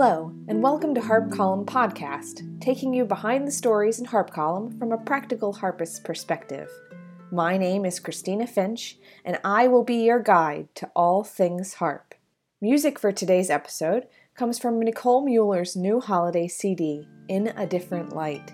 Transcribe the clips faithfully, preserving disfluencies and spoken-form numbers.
Hello, and welcome to Harp Column Podcast, taking you behind the stories in Harp Column from a practical harpist's perspective. My name is Christina Finch, and I will be your guide to all things harp. Music for today's episode comes from Nicole Mueller's new holiday C D, In a Different Light.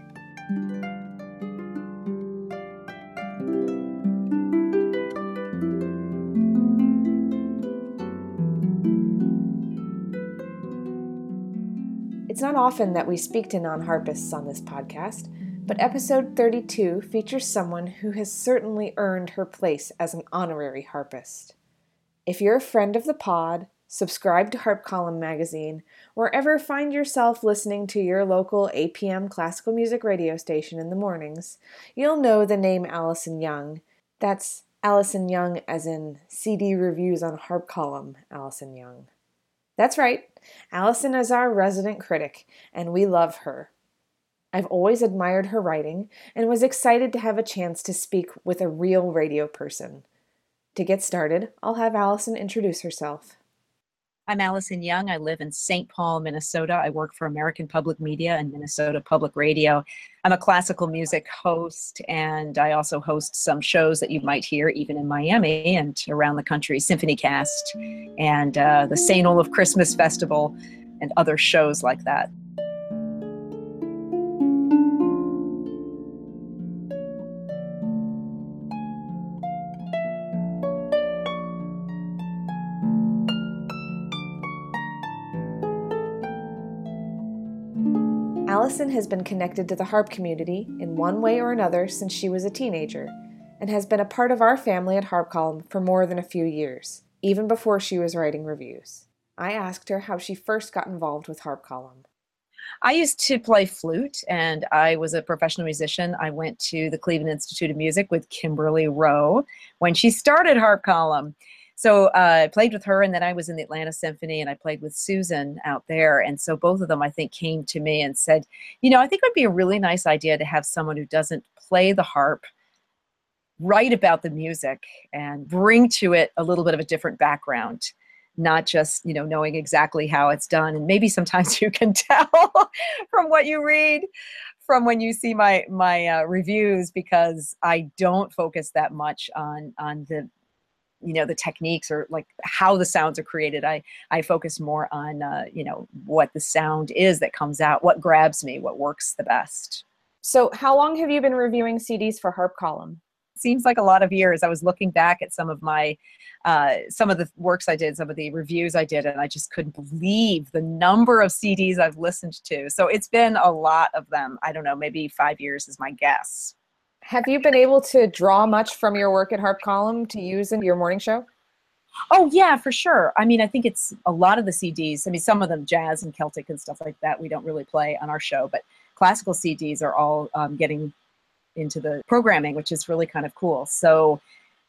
It's not often that we speak to non-harpists on this podcast, but episode thirty-two features someone who has certainly earned her place as an honorary harpist. If you're a friend of the pod, subscribe to Harp Column magazine, or ever find yourself listening to your local A P M classical music radio station in the mornings, you'll know the name Allison Young. That's Allison Young as in C D Reviews on Harp Column, Allison Young. That's right, Allison is our resident critic, and we love her. I've always admired her writing and was excited to have a chance to speak with a real radio person. To get started, I'll have Allison introduce herself. I'm Allison Young. I live in Saint Paul, Minnesota. I work for American Public Media and Minnesota Public Radio. I'm a classical music host, and I also host some shows that you might hear even in Miami and around the country, SymphonyCast and uh, the Saint Olaf Christmas Festival and other shows like that. Allison has been connected to the harp community in one way or another since she was a teenager, and has been a part of our family at Harp Column for more than a few years, even before she was writing reviews. I asked her how she first got involved with Harp Column. I used to play flute, and I was a professional musician. I went to the Cleveland Institute of Music with Kimberly Rowe when she started Harp Column. So uh, I played with her, and then I was in the Atlanta Symphony, and I played with Susan out there. And so both of them, I think, came to me and said, you know, I think it would be a really nice idea to have someone who doesn't play the harp write about the music and bring to it a little bit of a different background, not just, you know, knowing exactly how it's done. And maybe sometimes you can tell from what you read, from when you see my my uh, reviews, because I don't focus that much on on the you know, the techniques or like how the sounds are created. I, I focus more on, uh, you know, what the sound is that comes out, what grabs me, what works the best. So how long have you been reviewing C Ds for Harp Column? Seems like a lot of years. I was looking back at some of my, uh, some of the works I did, some of the reviews I did, and I just couldn't believe the number of C Ds I've listened to. So it's been a lot of them. I don't know, maybe five years is my guess. Have you been able to draw much from your work at Harp Column to use in your morning show? Oh, yeah, for sure. I mean, I think it's a lot of the C Ds. I mean, some of them jazz and Celtic and stuff like that we don't really play on our show, but classical C Ds are all um, getting into the programming, which is really kind of cool. So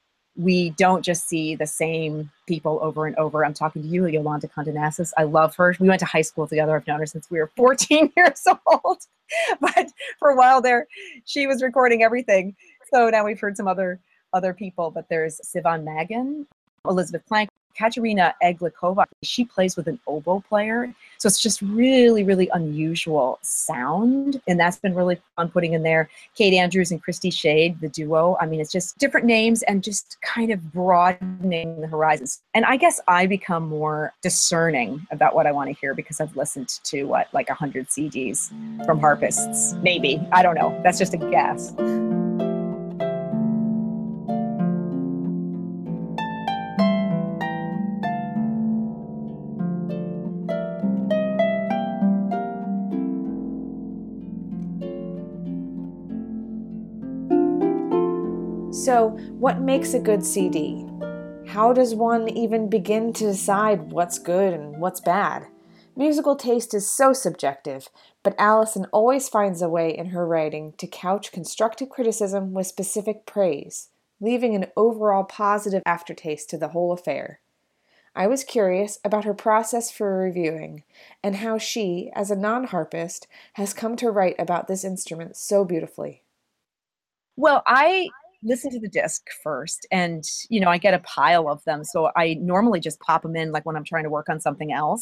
we don't just see the same people over and over. I'm talking to you, Yolanda Condenasis. I love her. We went to high school together. I've known her since we were fourteen years old. But for a while there, she was recording everything. So now we've heard some other other people, but there's Sivan Magan, Elizabeth Plank, Katerina Eglikova. She plays with an oboe player. So it's just really, really unusual sound. And that's been really fun putting in there. Kate Andrews and Christy Shade, the duo. I mean, it's just different names and just kind of broadening the horizons. And I guess I become more discerning about what I want to hear because I've listened to, what, like one hundred C Ds from harpists. Maybe. I don't know. That's just a guess. So, what makes a good C D? How does one even begin to decide what's good and what's bad? Musical taste is so subjective, but Allison always finds a way in her writing to couch constructive criticism with specific praise, leaving an overall positive aftertaste to the whole affair. I was curious about her process for reviewing and how she, as a non-harpist, has come to write about this instrument so beautifully. Well, I listen to the disc first, and you know, I get a pile of them, so I normally just pop them in like when I'm trying to work on something else.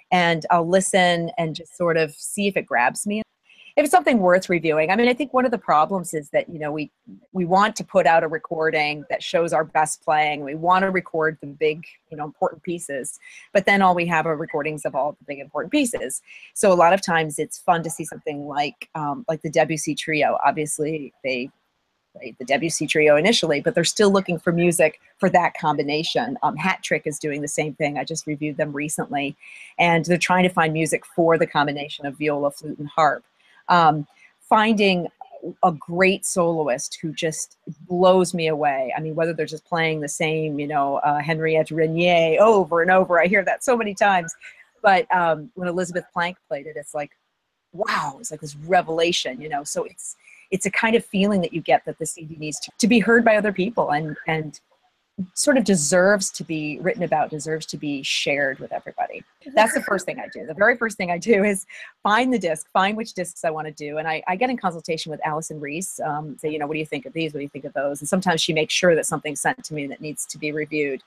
and I'll listen and just sort of see if it grabs me. If it's something worth reviewing. I mean, I think one of the problems is that, you know, we we want to put out a recording that shows our best playing. We want to record the big, you know, important pieces, but then all we have are recordings of all the big important pieces. So a lot of times it's fun to see something like um, like the Debussy Trio. Obviously, they played the Debussy Trio initially, but they're still looking for music for that combination. Um, Hat Trick is doing the same thing. I just reviewed them recently, and they're trying to find music for the combination of viola, flute, and harp. Um, finding a great soloist who just blows me away. I mean, whether they're just playing the same, you know, uh, Henriette Renier over and over. I hear that so many times. But um, when Elizabeth Plank played it, it's like, wow, it's like this revelation, you know. So it's it's a kind of feeling that you get that the C D needs to, to be heard by other people and and sort of deserves to be written about, deserves to be shared with everybody. That's the first thing I do. The very first thing I do is find the disc, find which discs I want to do. And I, I get in consultation with Allison Reese, um, say, you know, what do you think of these? What do you think of those? And sometimes she makes sure that something's sent to me that needs to be reviewed.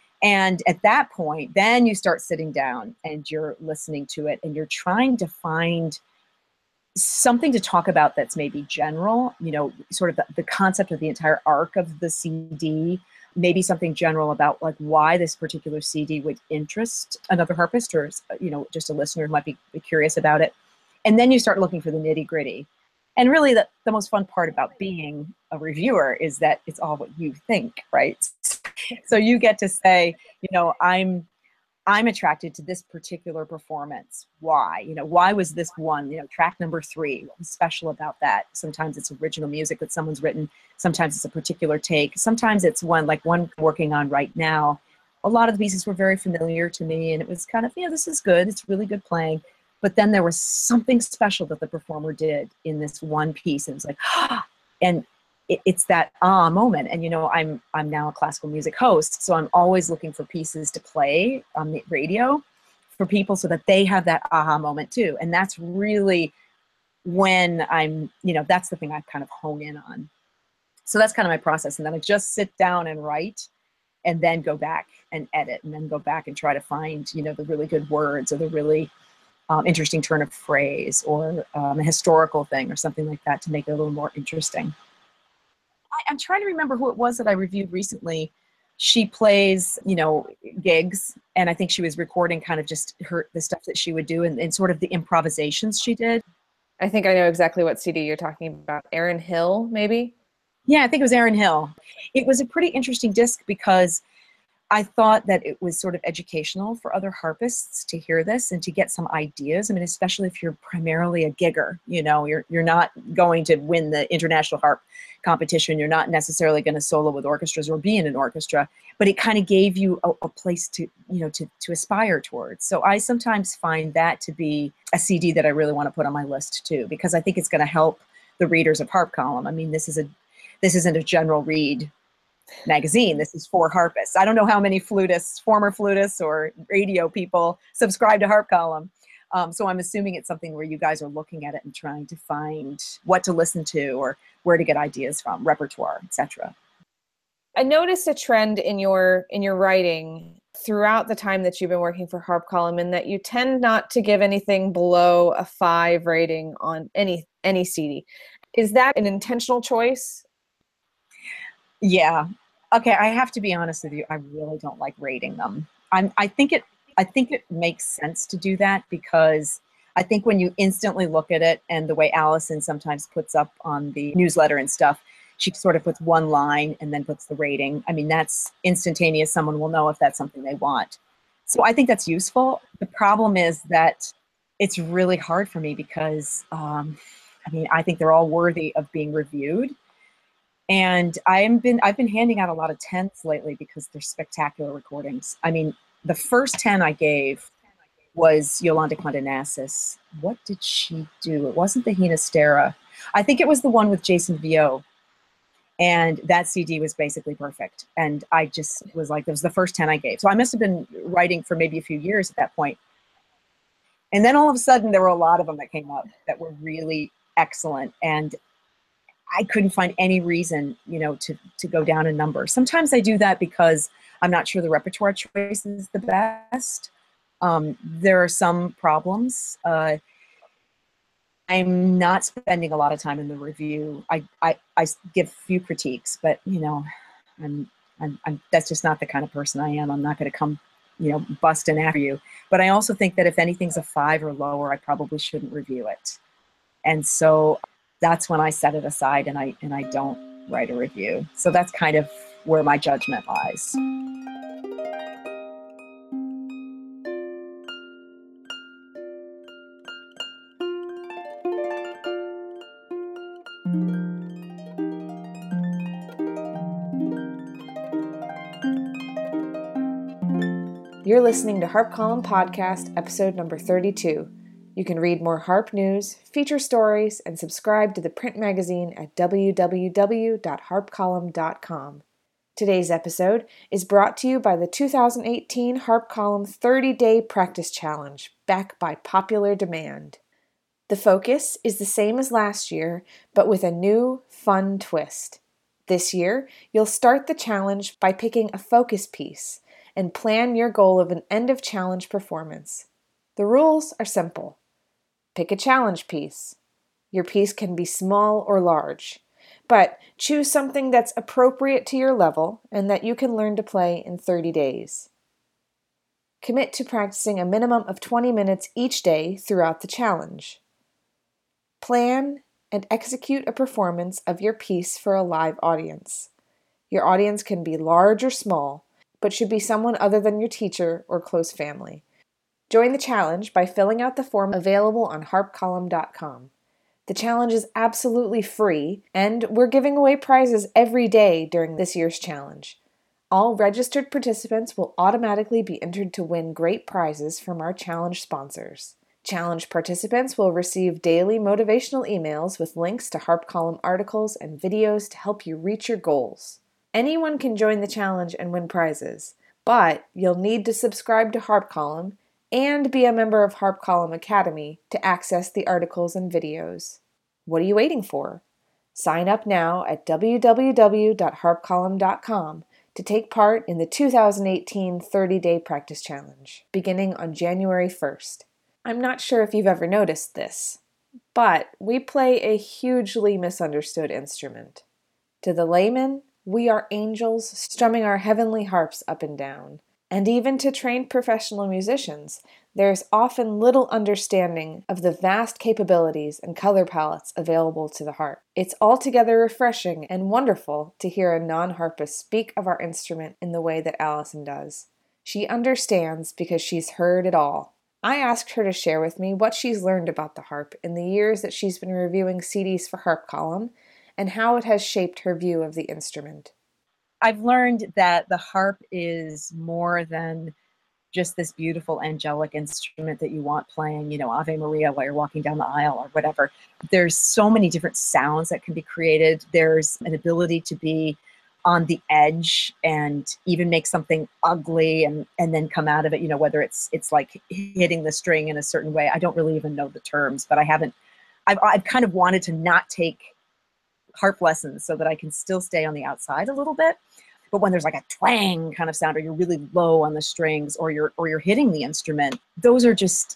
And at that point, then you start sitting down and you're listening to it and you're trying to find something to talk about that's maybe general, you know, sort of the, the concept of the entire arc of the C D, maybe something general about like why this particular C D would interest another harpist or, you know, just a listener who might be, be curious about it. And then you start looking for the nitty gritty. And really the, the most fun part about being a reviewer is that it's all what you think, right? So you get to say, you know, I'm I'm attracted to this particular performance. Why? You know, why was this one, you know, track number three? What was special about that? Sometimes it's original music that someone's written. Sometimes it's a particular take. Sometimes it's one, like one I'm working on right now. A lot of the pieces were very familiar to me, and it was kind of, yeah, this is good. It's really good playing. But then there was something special that the performer did in this one piece. And it was like, ah, and it, it's that ah moment. And, you know, I'm, I'm now a classical music host, so I'm always looking for pieces to play on the radio for people so that they have that aha moment too. And that's really when I'm, you know, that's the thing I kind of hone in on. So that's kind of my process. And then I just sit down and write and then go back and edit and then go back and try to find, you know, the really good words or the really um, interesting turn of phrase or um, a historical thing or something like that to make it a little more interesting. I, I'm trying to remember who it was that I reviewed recently. She plays, you know, gigs, and I think she was recording kind of just her the stuff that she would do and, and sort of the improvisations she did. I think I know exactly what C D you're talking about. Erin Hill, maybe? Yeah, I think it was Erin Hill. It was a pretty interesting disc because I thought that it was sort of educational for other harpists to hear this and to get some ideas. I mean, especially if you're primarily a gigger, you know, you're you're not going to win the international harp competition. You're not necessarily going to solo with orchestras or be in an orchestra, but it kind of gave you a, a place to, you know, to, to aspire towards. So I sometimes find that to be a C D that I really want to put on my list too, because I think it's going to help the readers of Harp Column. I mean, this is a, this isn't a general read magazine. This is for harpists. I don't know how many flutists, former flutists or radio people subscribe to Harp Column. Um, so I'm assuming it's something where you guys are looking at it and trying to find what to listen to or where to get ideas from, repertoire, et cetera. I noticed a trend in your in your writing throughout the time that you've been working for Harp Column, in that you tend not to give anything below a five rating on any any C D. Is that an intentional choice? Yeah. Okay, I have to be honest with you. I really don't like rating them. I'm, I think it. I think it makes sense to do that because I think when you instantly look at it, and the way Allison sometimes puts up on the newsletter and stuff, she sort of puts one line and then puts the rating. I mean, that's instantaneous. Someone will know if that's something they want. So I think that's useful. The problem is that it's really hard for me because, um, I mean, I think they're all worthy of being reviewed. And I've been I've been handing out a lot of tens lately because they're spectacular recordings. I mean, the first ten I gave was Yolanda Condonassis. What did she do? It wasn't the Hinastera. I think it was the one with Jason Viau. And that C D was basically perfect. And I just was like, that was the first ten I gave. So I must have been writing for maybe a few years at that point. And then all of a sudden, there were a lot of them that came up that were really excellent. And I couldn't find any reason, you know, to, to go down a number. Sometimes I do that because I'm not sure the repertoire choice is the best. Um, there are some problems. Uh, I'm not spending a lot of time in the review. I, I, I give few critiques, but you know, I'm, I'm, I'm, that's just not the kind of person I am. I'm not going to come, you know, busting after you. But I also think that if anything's a five or lower, I probably shouldn't review it. And so that's when I set it aside and I, and I don't write a review. So that's kind of where my judgment lies. You're listening to Harp Column Podcast, episode number thirty-two. You can read more harp news, feature stories, and subscribe to the print magazine at w w w dot harp column dot com. Today's episode is brought to you by the two thousand eighteen Harp Column thirty-day Practice Challenge, backed by popular demand. The focus is the same as last year, but with a new, fun twist. This year, you'll start the challenge by picking a focus piece and plan your goal of an end-of-challenge performance. The rules are simple. Pick a challenge piece. Your piece can be small or large, but choose something that's appropriate to your level and that you can learn to play in thirty days. Commit to practicing a minimum of twenty minutes each day throughout the challenge. Plan and execute a performance of your piece for a live audience. Your audience can be large or small, but should be someone other than your teacher or close family. Join the challenge by filling out the form available on harp column dot com. The challenge is absolutely free, and we're giving away prizes every day during this year's challenge. All registered participants will automatically be entered to win great prizes from our challenge sponsors. Challenge participants will receive daily motivational emails with links to Harp Column articles and videos to help you reach your goals. Anyone can join the challenge and win prizes, but you'll need to subscribe to Harp Column and be a member of Harp Column Academy to access the articles and videos. What are you waiting for? Sign up now at w w w dot harp column dot com to take part in the two thousand eighteen thirty-day Practice Challenge, beginning on January first. I'm not sure if you've ever noticed this, but we play a hugely misunderstood instrument. To the layman, we are angels strumming our heavenly harps up and down. And even to trained professional musicians, there is often little understanding of the vast capabilities and color palettes available to the harp. It's altogether refreshing and wonderful to hear a non-harpist speak of our instrument in the way that Allison does. She understands because she's heard it all. I asked her to share with me what she's learned about the harp in the years that she's been reviewing C Ds for Harp Column, and how it has shaped her view of the instrument. I've learned that the harp is more than just this beautiful angelic instrument that you want playing, you know, Ave Maria while you're walking down the aisle or whatever. There's so many different sounds that can be created. There's an ability to be on the edge and even make something ugly and, and then come out of it, you know, whether it's it's like hitting the string in a certain way. I don't really even know the terms, but I haven't, I've, I've kind of wanted to not take harp lessons so that I can still stay on the outside a little bit. But when there's like a twang kind of sound, or you're really low on the strings, or you're or you're hitting the instrument, those are just,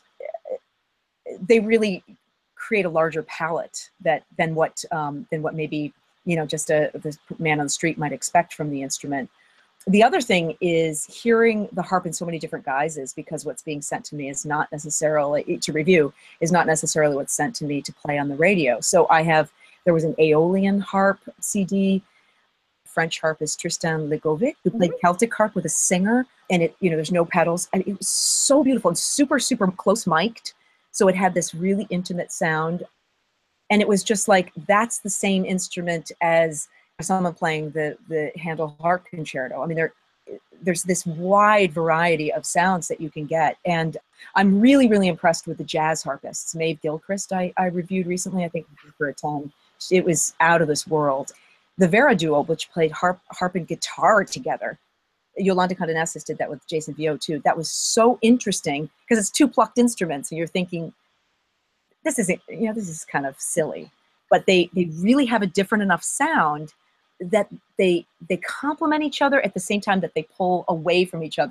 they really create a larger palette that than what um, than what maybe, you know, just a this man on the street might expect from the instrument. The other thing is hearing the harp in so many different guises, because what's being sent to me is not necessarily to review is not necessarily what's sent to me to play on the radio. So I have. There was an Aeolian harp C D, French harpist Tristan Legovic, who played Celtic harp with a singer, and it, you know, there's no pedals. And it was so beautiful and super, super close mic'd. So it had this really intimate sound. And it was just like, that's the same instrument as someone playing the, the Handel harp concerto. I mean, there, there's this wide variety of sounds that you can get. And I'm really, really impressed with the jazz harpists. Maeve Gilchrist, I, I reviewed recently, I think for a time. It was out of this world. The Vera duo, which played harp, harp and guitar together. Yolanda Condenesis did that with Jason Vio too. That was so interesting because it's two plucked instruments, and you're thinking, this isn't, you know, this is kind of silly. But they they really have a different enough sound that they they complement each other at the same time that they pull away from each other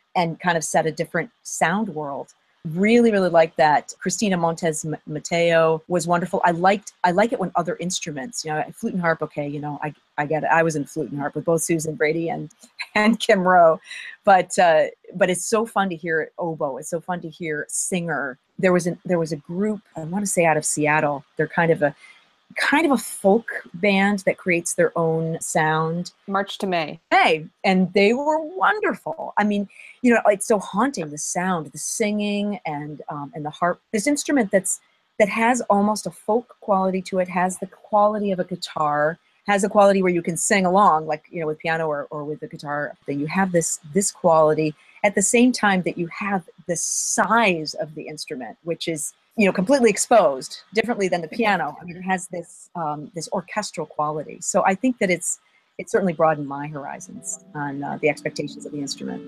and kind of set a different sound world. Really, really like that. Cristina Montes Mateo was wonderful. I liked, I like it when other instruments, you know, flute and harp. Okay, you know, I, I get it. I was in flute and harp with both Susan Brady and and Kim Rowe, but uh, but it's so fun to hear oboe. It's so fun to hear singer. There was an there was a group, I want to say out of Seattle. They're kind of a kind of a folk band that creates their own sound. March to May. Hey, and they were wonderful. I mean, you know, it's so haunting, the sound, the singing, and um, and the harp. This instrument that's that has almost a folk quality to it, has the quality of a guitar, has a quality where you can sing along, like, you know, with piano or, or with the guitar. Then you have this this quality at the same time that you have the size of the instrument, which is, you know, completely exposed, differently than the piano. I mean, it has this um, this orchestral quality. So I think that it's it certainly broadened my horizons on uh, the expectations of the instrument.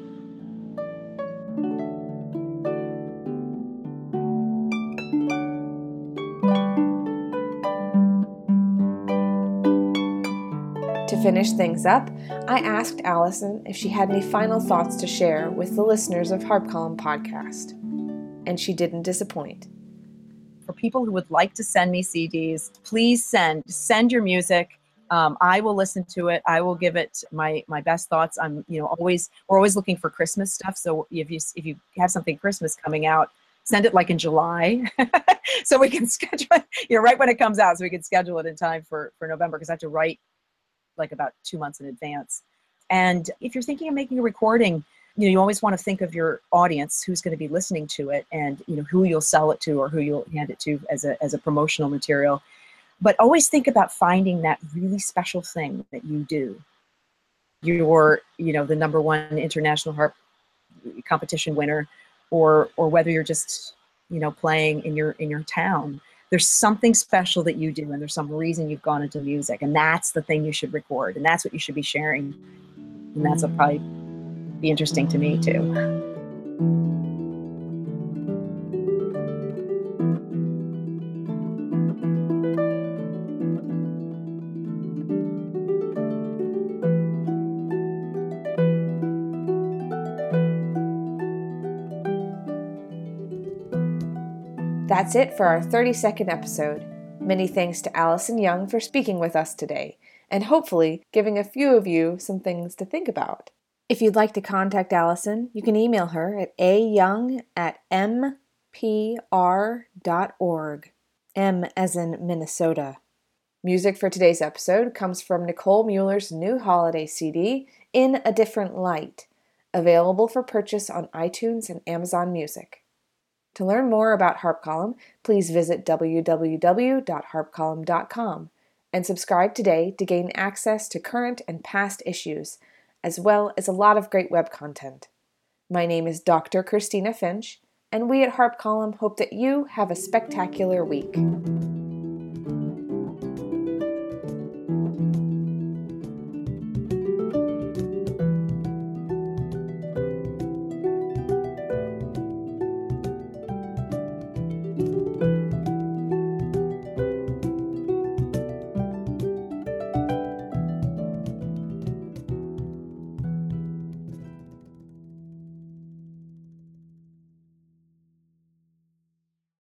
To finish things up, I asked Allison if she had any final thoughts to share with the listeners of Harp Column Podcast, and she didn't disappoint. For people who would like to send me C Ds, please send send your music. Um, I will listen to it. I will give it my my best thoughts. I'm you know always we're always looking for Christmas stuff. So if you if you have something Christmas coming out, send it like in July, so we can schedule it. You know, right when it comes out, so we can schedule it in time for for November, because I have to write like about two months in advance. And if you're thinking of making a recording, you know, you always want to think of your audience, who's going to be listening to it, and, you know, who you'll sell it to or who you'll hand it to as a, as a promotional material. But always think about finding that really special thing that you do. You're, you know, the number one international harp competition winner, or, or whether you're just, you know, playing in your, in your town. There's something special that you do, and there's some reason you've gone into music, and that's the thing you should record, and that's what you should be sharing. And that's what probably be interesting to me too. That's it for our thirty-second episode. Many thanks to Allison Young for speaking with us today, and hopefully giving a few of you some things to think about. If you'd like to contact Allison, you can email her at a young at m p r dot org. M as in Minnesota. Music for today's episode comes from Nicole Mueller's new holiday C D, In a Different Light, available for purchase on iTunes and Amazon Music. To learn more about Harp Column, please visit w w w dot harp column dot com and subscribe today to gain access to current and past issues, as well as a lot of great web content. My name is Doctor Christina Finch, and we at Harp Column hope that you have a spectacular week.